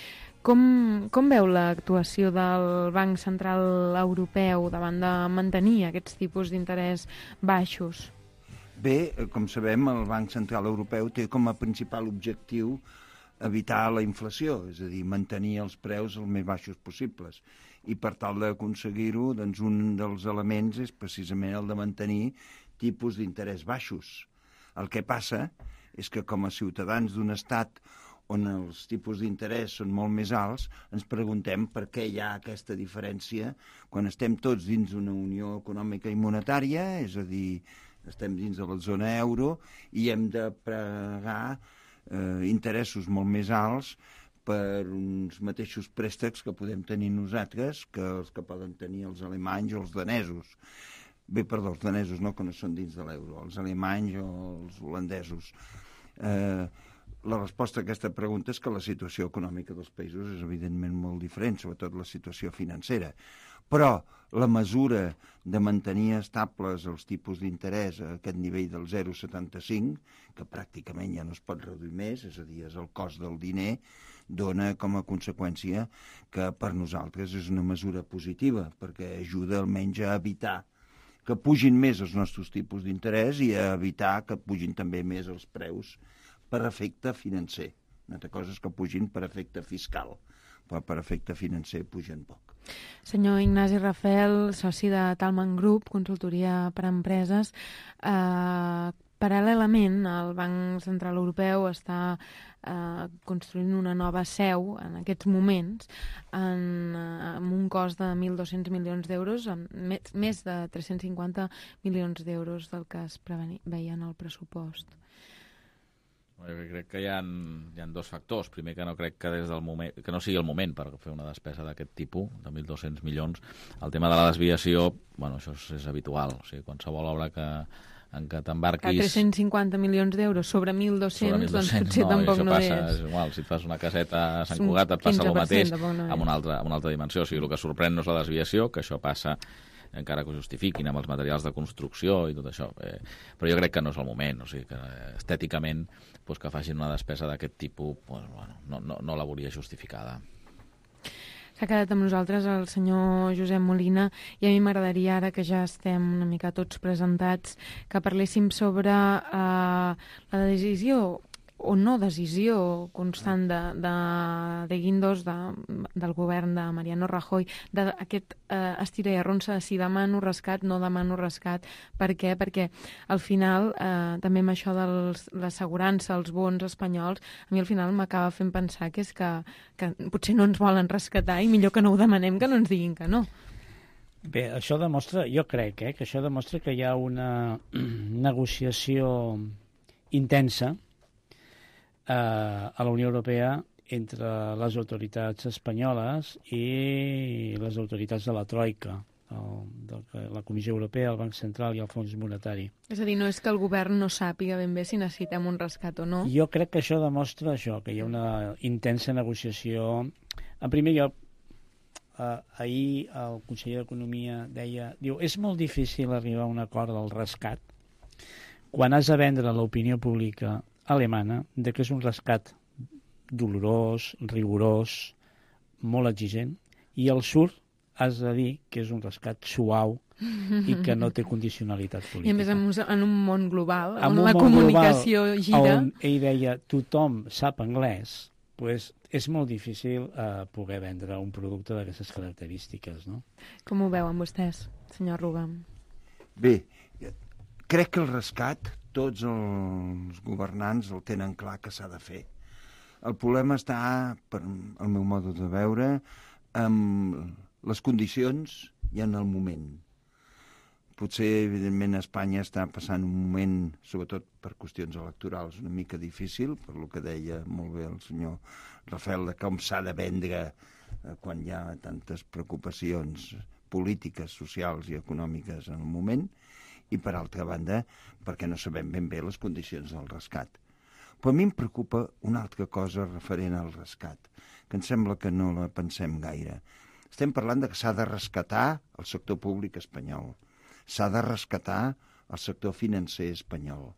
B: Com, com veu l'actuació del Banc Central Europeu davant de mantenir aquests tipus d'interès baixos?
E: Bé, com sabem, el Banc Central Europeu té com a principal objectiu evitar la inflació, és a dir, mantenir els preus els més baixos possibles. I per tal d'aconseguir-ho, doncs un dels elements és precisament el de mantenir tipus d'interès baixos. El que passa és que com a ciutadans d'un estat on els tipus d'interès són molt més alts, ens preguntem per què hi ha aquesta diferència quan estem tots dins d'una unió econòmica i monetària, és a dir, estem dins de la zona euro i hem de pagar eh, interessos molt més alts per uns mateixos préstecs que podem tenir nosaltres que els que poden tenir els alemanys o els danesos. Bé, perdó, els danesos no, que no són dins de l'euro, els alemanys o els holandesos. Eh, La resposta a aquesta pregunta és que la situació econòmica dels països és evidentment molt diferent, sobretot la situació financera. Però la mesura de mantenir estables els tipus d'interès a aquest nivell del zero coma setanta-cinc, que pràcticament ja no es pot reduir més, és a dir, és el cost del diner, dona com a conseqüència que per nosaltres és una mesura positiva, perquè ajuda almenys a evitar que pugin més els nostres tipus d'interès i a evitar que pugin també més els preus per efecte financer. Una altra cosa és que pugin per efecte fiscal, però per efecte financer pugen poc.
B: Senyor Ignasi Rafel, soci de Talman Group, consultoria per a empreses, eh, paral·lelament el Banc Central Europeu està eh, construint una nova seu en aquests moments en, eh, amb un cost de mil dos-cents milions d'euros, amb més, més de tres-cents cinquanta milions d'euros del que es preveia en el pressupost.
F: Jo crec que hi ha, hi ha dos factors. Primer, que no crec que des del moment que no sigui el moment per fer una despesa d'aquest tipus, de mil dos-cents milions. El tema de la desviació, bueno, això és, és habitual. O sigui, qualsevol obra que, en què t'embarquis...
B: A tres-cents cinquanta milions d'euros sobre mil dos-cents, doncs potser
F: no,
B: tampoc no
F: passa,
B: és...
F: és igual, si et fas una caseta a Sant Cugat et passa el mateix
B: no
F: amb, una altra, amb una altra dimensió. O sigui, el que sorprèn no és la desviació, que això passa encara que ho justifiquin amb els materials de construcció i tot això, eh, però jo crec que no és el moment, o sigui que estèticament pues, que facin una despesa d'aquest tipus pues, bueno, no, no, no la veuria justificada.
B: S'ha quedat amb nosaltres el senyor Josep Molina i a mi m'agradaria, ara que ja estem una mica tots presentats, que parléssim sobre eh, la decisió o no decisió constant de, de, de Guindos, de, del govern de Mariano Rajoy, d'aquest eh, estira i arronsa de si demano rescat, no demano rescat. Per què? Perquè al final, eh, també amb això de l'assegurança, els bons espanyols, a mi al final m'acaba fent pensar que és que, que potser no ens volen rescatar i millor que no ho demanem, que no ens diguin que no.
C: Bé, això demostra, jo crec eh, que això demostra que hi ha una negociació intensa a la Unió Europea entre les autoritats espanyoles i les autoritats de la Troika, el, de la Comissió Europea, el Banc Central i el Fons Monetari.
B: És a dir, no és que el govern no sàpiga ben bé si necessitem un rescat o no?
C: Jo crec que això demostra això, que hi ha una intensa negociació. En primer lloc, eh, ahir el conseller d'Economia deia, diu, és molt difícil arribar a un acord del rescat quan has de vendre l'opinió pública alemana de que és un rescat dolorós, rigorós, molt exigent, i al sud has de dir que és un rescat suau i que no té condicionalitat política.
B: I a més en un, en un món global,
C: en
B: on
C: un
B: la
C: món
B: comunicació
C: global,
B: gira...
C: On ell deia tothom sap anglès, pues és molt difícil eh, poder vendre un producte d'aquestes característiques, no?
B: Com ho veuen vostès, senyor Arruga?
E: Bé, crec que el rescat tots els governants el tenen clar que s'ha de fer. El problema està, per el meu mode de veure, amb les condicions i en el moment. Potser, evidentment, Espanya està passant un moment, sobretot per qüestions electorals, una mica difícil, per lo que deia molt bé el senyor Rafel, de com s'ha de vendre quan hi ha tantes preocupacions polítiques, socials i econòmiques en el moment, i per altra banda, perquè no sabem ben bé les condicions del rescat. Però a mi em preocupa una altra cosa referent al rescat, que em sembla que no la pensem gaire. Estem parlant de que s'ha de rescatar el sector públic espanyol, s'ha de rescatar el sector financer espanyol.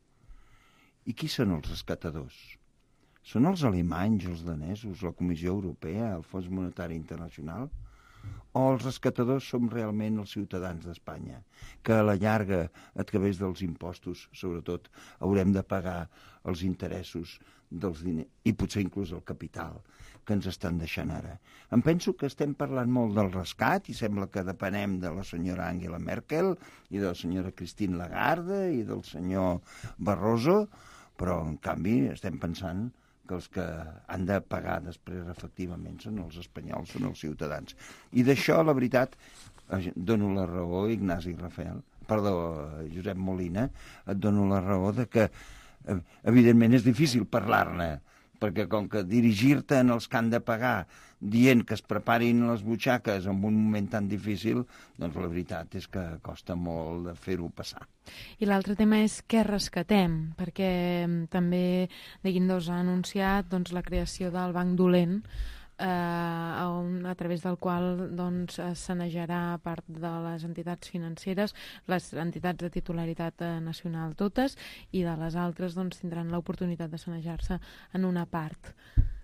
E: I qui són els rescatadors? Són els alemanys, els danesos, la Comissió Europea, el Fons Monetari Internacional? O els rescatadors som realment els ciutadans d'Espanya, que a la llarga, a través dels impostos, sobretot, haurem de pagar els interessos dels diners, i potser inclús el capital, que ens estan deixant ara. Em penso que estem parlant molt del rescat i sembla que depenem de la senyora Angela Merkel i de la senyora Christine Lagarde i del senyor Barroso, però en canvi estem pensant que els que han de pagar després efectivament són els espanyols, són els ciutadans. I d'això, la veritat, dono la raó, Ignasi Rafel, perdó, Josep Molina, et dono la raó de que, evidentment, és difícil parlar-ne, perquè com que dirigir-te en els que han de pagar dient que es preparin les butxaques en un moment tan difícil, doncs la veritat és que costa molt de fer-ho passar.
B: I l'altre tema és què rescatem, perquè també de Guindos ha anunciat doncs, la creació del Banc Dolent, eh, a, un, a través del qual doncs, sanejarà part de les entitats financeres, les entitats de titularitat eh, nacional totes, i de les altres doncs, tindran l'oportunitat de sanejar-se en una part.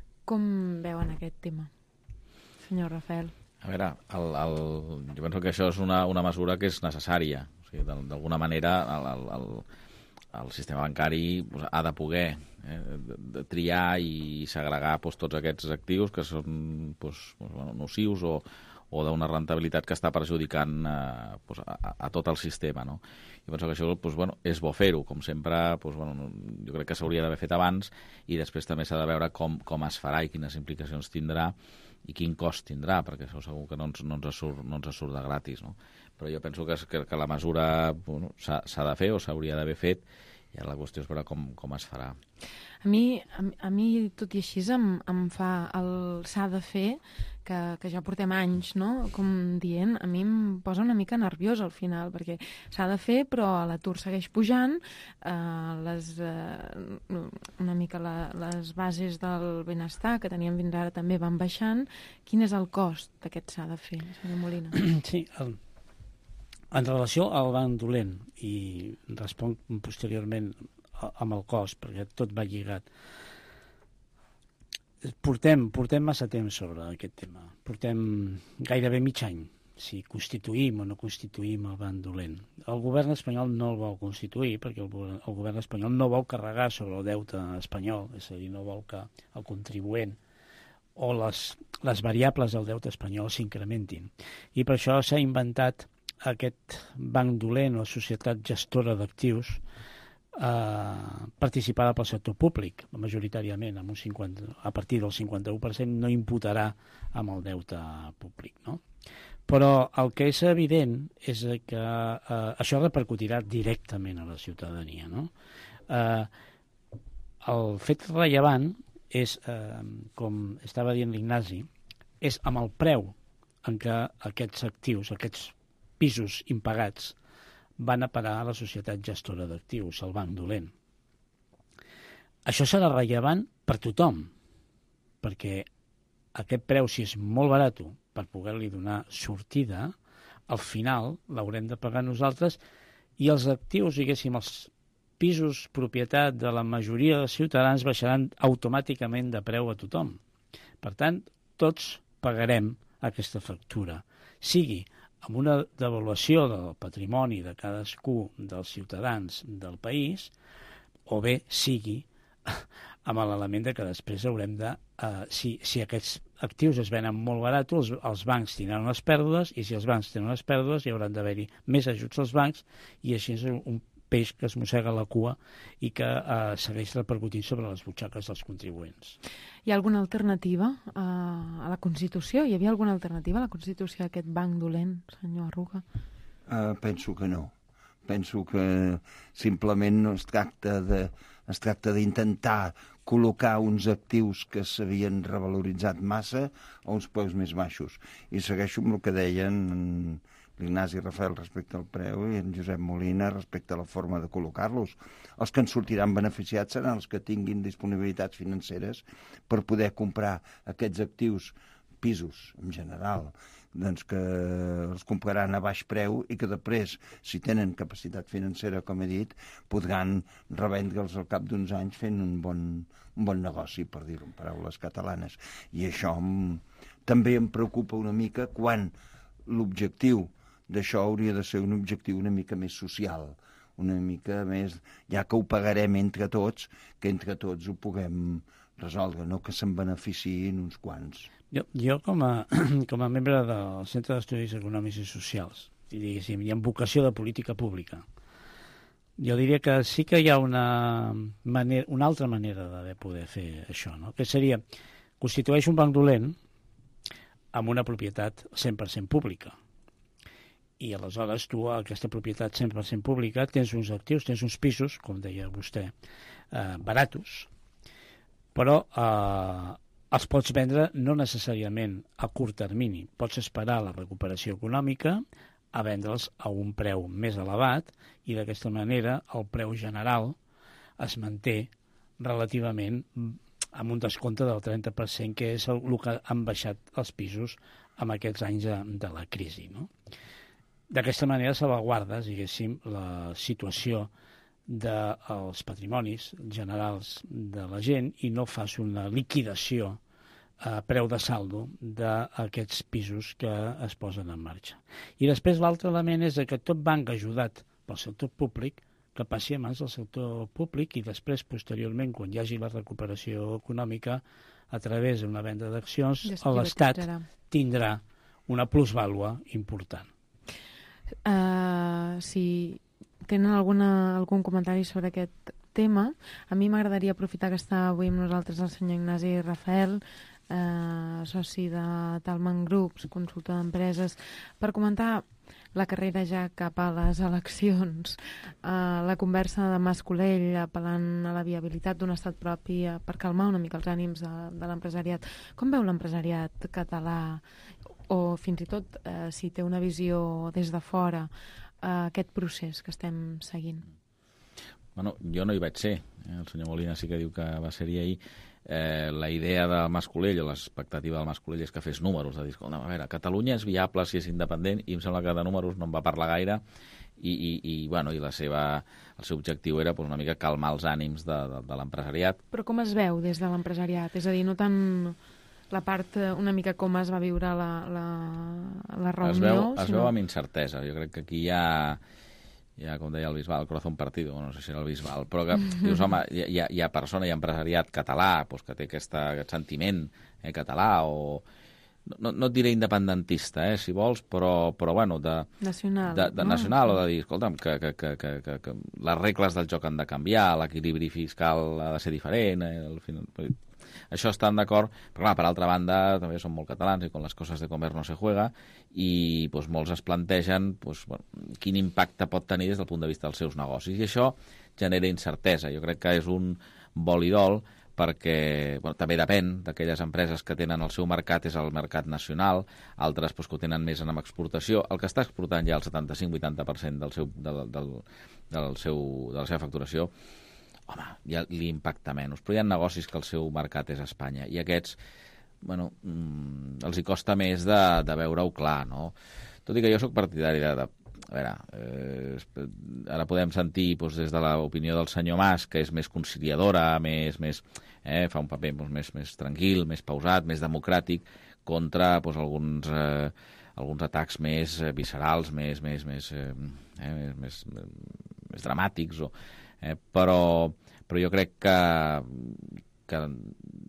B: Com veuen aquest tema, senyor Rafel?
F: A veure, el, el, jo penso que això és una, una mesura que és necessària. O sigui, d'alguna manera el, el, el, el sistema bancari pues, ha de poder eh, de, de triar i segregar pues, tots aquests actius que són pues, pues, bueno, nocius o, o d'una rentabilitat que està perjudicant eh, pues, a, a tot el sistema, no? I penso que això pues, bueno, és bo fer-ho, com sempre pues, bueno, jo crec que s'hauria d'haver fet abans i després també s'ha de veure com, com es farà i quines implicacions tindrà i quin cost tindrà, perquè això segur que no ens, no ens, surt, no ens surt de gratis, no? Però jo penso que, que, que la mesura bueno, s'ha de fer o s'hauria d'haver fet i ara la qüestió és veure com, com es farà.
B: A mi, a, a mi tot i així, em, em fa el s'ha de fer, que, que ja portem anys, no?, com dient, a mi em posa una mica nerviós al final, perquè s'ha de fer, però l'atur segueix pujant, eh, les, eh, una mica la, les bases del benestar que teníem fins ara també van baixant. Quin és el cost d'aquest s'ha de fer, senyor Molina?
C: Sí, el, en relació al Banc Dolent, i responc posteriorment amb el cost, perquè tot va lligat. Portem, portem massa temps sobre aquest tema. Portem gairebé mig any, si constituïm o no constituïm el Banc Dolent. El govern espanyol no el vol constituir, perquè el, el govern espanyol no vol carregar sobre el deute espanyol, és a dir, no vol que el contribuent o les, les variables del deute espanyol s'incrementin. I per això s'ha inventat aquest Banc Dolent o societat gestora d'actius eh, participada pel sector públic, majoritàriament, amb un cinquanta, a partir del cinquanta-u per cent no imputarà amb el deute públic, no? Però el que és evident és que eh, això repercutirà directament a la ciutadania, no? Eh, el fet rellevant és, eh, com estava dient l'Ignasi, és amb el preu en què aquests actius, aquests pisos impagats, van a parar a la societat gestora d'actius, el Banc Dolent. Això serà rellevant per tothom, perquè aquest preu, si és molt barat per poder-li donar sortida, al final l'haurem de pagar nosaltres i els actius, diguéssim, els pisos propietat de la majoria dels ciutadans baixaran automàticament de preu a tothom. Per tant, tots pagarem aquesta factura, sigui amb una devaluació del patrimoni de cadascú dels ciutadans del país, o bé sigui amb l'element de que després haurem de... Eh, si, si aquests actius es venen molt barats, els, els bancs tindran unes pèrdues, i si els bancs tenen unes pèrdues hi hauran d'haver-hi més ajuts als bancs, i així és un peix que es mossega la cua i que eh, segueix repercutint sobre les butxaques dels contribuents.
B: Hi ha alguna alternativa a, a la Constitució? Hi havia alguna alternativa a la Constitució a aquest banc dolent, senyor Arruga?
E: Uh, penso que no. Penso que simplement no es tracta de, es tracta d'intentar col·locar uns actius que s'havien revaloritzat massa a uns preus més baixos. I segueixo amb el que deien l'Ignasi Rafael respecte al preu i en Josep Molina respecte a la forma de col·locar-los. Els que en sortiran beneficiats seran els que tinguin disponibilitats financeres per poder comprar aquests actius, pisos en general, doncs que els compraran a baix preu i que després, si tenen capacitat financera, com he dit, podran revendre'ls al cap d'uns anys fent un bon, un bon negoci, per dir-ho en paraules catalanes. I això m, també em preocupa una mica quan l'objectiu d'això hauria de ser un objectiu una mica més social, una mica més, ja que ho pagarem entre tots, que entre tots ho puguem resoldre, no que se'n beneficiïn uns quants.
C: Jo, jo com, a, com a membre del Centre d'Estudis Econòmics i Socials, i diguéssim, i amb vocació de política pública, jo diria que sí que hi ha una, manera, una altra manera de poder fer això, no? Que seria, constitueix un banc dolent amb una propietat cent per cent pública. I aleshores tu, aquesta propietat cent per cent pública, tens uns actius, tens uns pisos, com deia vostè, eh, baratos, però eh, els pots vendre no necessàriament a curt termini. Pots esperar la recuperació econòmica a vendre'ls a un preu més elevat i d'aquesta manera el preu general es manté relativament amb un descompte del trenta per cent, que és el, el que han baixat els pisos en aquests anys de, de la crisi, no? D'aquesta manera salvaguardes, diguéssim, la situació dels patrimonis generals de la gent i no fas una liquidació a preu de saldo d'aquests pisos que es posen en marxa. I després l'altre element és que tot banc ajudat pel sector públic que passi a mans del sector públic i després, posteriorment, quan hi hagi la recuperació econòmica, a través d'una venda d'accions, l'Estat tindrà una plusvàlua important.
B: Uh, si tenen alguna, algun comentari sobre aquest tema, a mi m'agradaria aprofitar que està avui amb nosaltres el senyor Ignasi Rafael, eh, soci de Talman Groups, consultor d'empreses, per comentar la carrera ja cap a les eleccions, eh, la conversa de Mas Colell apel·lant a la viabilitat d'un estat propi eh, per calmar una mica els ànims de, de l'empresariat. Com veu l'empresariat català, o fins i tot eh, si té una visió des de fora, eh, aquest procés que estem seguint?
F: Bueno, jo no hi vaig ser. Eh? El senyor Molina sí que diu que va ser-hi ahir. Eh, la idea de Mas Colell, o l'expectativa del Mas Colell, és que fes números, de dir, a veure, Catalunya és viable si és independent, i em sembla que de números no en va parlar gaire, i, i, i, bueno, i la seva, el seu objectiu era pues, una mica calmar els ànims de, de, de l'empresariat.
B: Però com es veu des de l'empresariat? És a dir, no tant la part una mica com es va viure la, la, la reunió...
F: Es veu, es
B: sinó...
F: veu amb incertesa. Jo crec que aquí hi ha... ja, com deia el Bisbal, el corazón partido, no sé si era el Bisbal, però que dius, home, hi ha, hi ha persona, hi ha empresariat català pues, que té aquesta, aquest sentiment eh, català, o no, no et diré independentista, eh, si vols, però, però bueno, de,
B: nacional,
F: de, de
B: no?
F: nacional, o de dir, escolta'm, que, que, que, que, que, que les regles del joc han de canviar, l'equilibri fiscal ha de ser diferent, eh, el final... Això estan d'acord, però clar, per altra banda també són molt catalans i con les coses de comer no se juega, i doncs, molts es plantegen doncs, bueno, quin impacte pot tenir des del punt de vista dels seus negocis, i això genera incertesa. Jo crec que és un vol i dol, perquè bueno, també depèn d'aquelles empreses que tenen el seu mercat, és el mercat nacional, altres doncs, que ho tenen més en exportació. El que està exportant ja el setanta-cinc vuitanta per cent del seu, del, del, del seu, de la seva facturació, home, ja li impacta menys. Però hi ha negocis que el seu mercat és Espanya, i aquests, bueno, mmm, els hi costa més de, de veure-ho clar, no? Tot i que jo sóc partidari de... de a veure, eh, ara podem sentir doncs, des de l'opinió del senyor Mas, que és més conciliadora, més, més, eh, fa un paper doncs, més, més tranquil, més pausat, més democràtic, contra doncs, alguns, eh, alguns atacs més viscerals, més, més, més, eh, més, més, més dramàtics, o... Eh, però, però jo crec que, que el,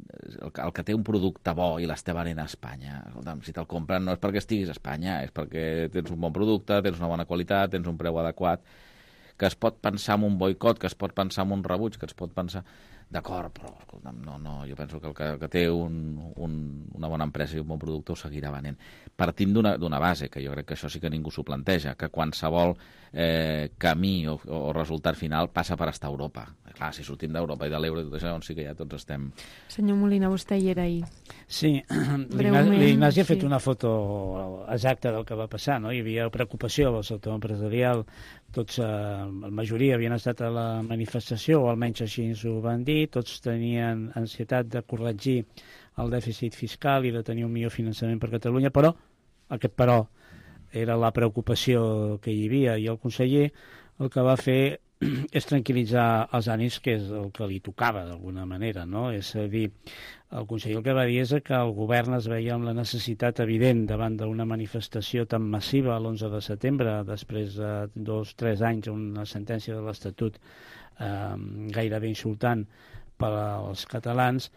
F: el que té un producte bo i l'està venent a Espanya, escolta'm, si te'l compren no és perquè estiguis a Espanya, és perquè tens un bon producte, tens una bona qualitat, tens un preu adequat, que es pot pensar en un boicot, que es pot pensar en un rebuig, que es pot pensar... D'acord, però escolta'm, no, no, jo penso que el que, que té un, un, una bona empresa i un bon producte ho seguirà venent. Partint d'una base, que jo crec que això sí que ningú s'ho planteja, que qualsevol eh, camí o, o resultat final passa per estar a Europa. Clar, si sortim d'Europa i de l'euro i tot això, doncs sí que ja tots estem...
B: Senyor Molina, vostè hi era ahir.
C: Sí, l'Ignasi ha fet sí. una foto exacta del que va passar, no? Hi havia preocupació del sector empresarial, tots, eh, la majoria havien estat a la manifestació, o almenys així ens ho van dir, tots tenien ansietat de corregir el dèficit fiscal i de tenir un millor finançament per Catalunya, però aquest però era la preocupació que hi havia, i el conseller el que va fer és tranquil·litzar els ànims, que és el que li tocava d'alguna manera, no? És a dir, el conseller el que va dir és que el govern es veia amb la necessitat evident davant d'una manifestació tan massiva l'onze de setembre, després de dos o tres anys, una sentència de l'Estatut eh, gairebé insultant per als catalans,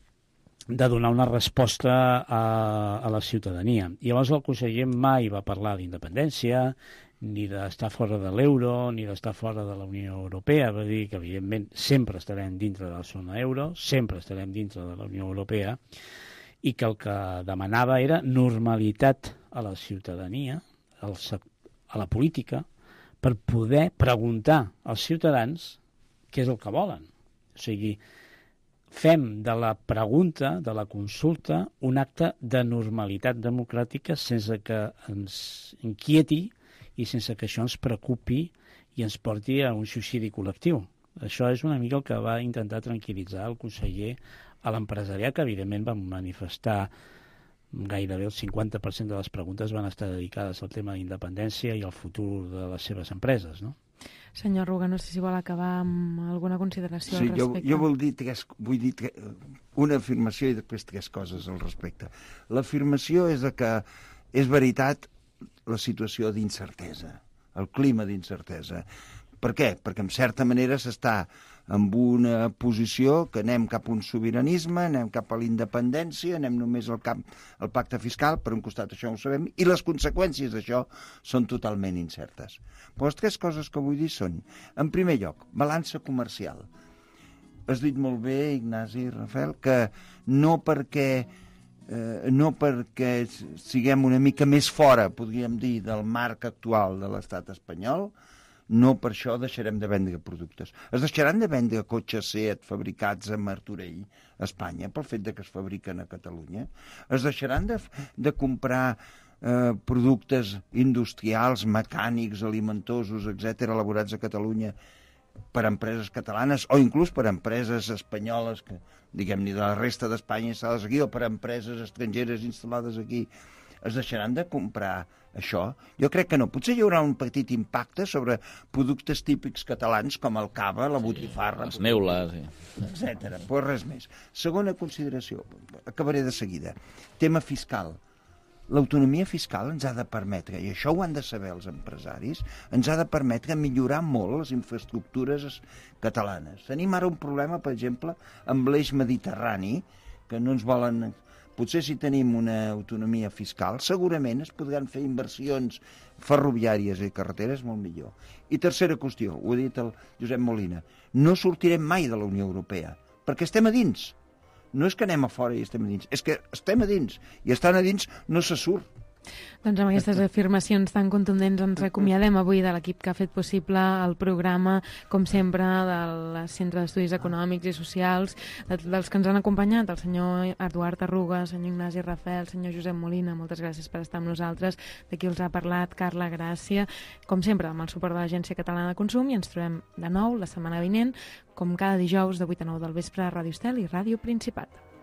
C: de donar una resposta a, a la ciutadania. I llavors el conseller mai va parlar d'independència, ni d'estar fora de l'euro, ni d'estar fora de la Unió Europea. Va dir que, evidentment, sempre estarem dintre de la zona euro, sempre estarem dintre de la Unió Europea, i que el que demanava era normalitat a la ciutadania, al, a la política, per poder preguntar als ciutadans què és el que volen. O sigui, fem de la pregunta, de la consulta, un acte de normalitat democràtica sense que ens inquieti i sense que això ens preocupi i ens porti a un suïcidi col·lectiu. Això és una mica el que va intentar tranquil·litzar el conseller a l'empresariat, que evidentment va manifestar gairebé el cinquanta per cent de les preguntes van estar dedicades al tema d'independència i al futur de les seves empreses, no?
B: Senyor Ruga, no sé si vol acabar amb alguna consideració
E: sí,
B: al respecte.
E: Jo, jo vull dir, tres, vull dir tres, una afirmació i després tres coses al respecte. L'afirmació és que és veritat la situació d'incertesa, el clima d'incertesa. Per què? Perquè en certa manera s'està en una posició que anem cap a un sobiranisme, anem cap a la independència, anem només al, cap, al pacte fiscal, per un costat això ho sabem, i les conseqüències d'això són totalment incertes. Però les tres coses que vull dir són, en primer lloc, balança comercial. Has dit molt bé, Ignasi i Rafael, que no perquè, eh, no perquè siguem una mica més fora, podríem dir, del marc actual de l'estat espanyol, no per això deixarem de vendre productes. Es deixaran de vendre cotxes Seat fabricats a Martorell, a Espanya, pel fet de que es fabriquen a Catalunya. Es deixaran de, de comprar eh, productes industrials, mecànics, alimentosos, etcètera, elaborats a Catalunya per empreses catalanes o inclús per empreses espanyoles, que diguem-ne de la resta d'Espanya instal·lades aquí, o per empreses estrangeres instal·lades aquí. Es deixaran de comprar això? Jo crec que no. Potser hi haurà un petit impacte sobre productes típics catalans com el cava, la botifarra...
F: Les neules...
E: etcètera. Però res més. Segona consideració, acabaré de seguida. Tema fiscal. L'autonomia fiscal ens ha de permetre, i això ho han de saber els empresaris, ens ha de permetre millorar molt les infraestructures catalanes. Tenim ara un problema, per exemple, amb l'eix mediterrani, que no ens volen... Potser si tenim una autonomia fiscal, segurament es podran fer inversions ferroviàries i carreteres molt millor. I tercera qüestió, ho ha dit el Josep Molina, no sortirem mai de la Unió Europea, perquè estem a dins. No és que anem a fora i estem a dins, és que estem a dins, i estant a dins no se surt.
B: Doncs amb aquestes afirmacions tan contundents ens acomiadem avui de l'equip que ha fet possible el programa, com sempre, del Centre d'Estudis Econòmics i Socials, dels que ens han acompanyat, el senyor Eduard Arruga, el senyor Ignasi Rafael, el senyor Josep Molina, moltes gràcies per estar amb nosaltres. D'aquí els ha parlat Carla Gràcia, com sempre, amb el suport de l'Agència Catalana de Consum, i ens trobem de nou la setmana vinent, com cada dijous de vuit a nou del vespre a Ràdio Estel i Ràdio Principat.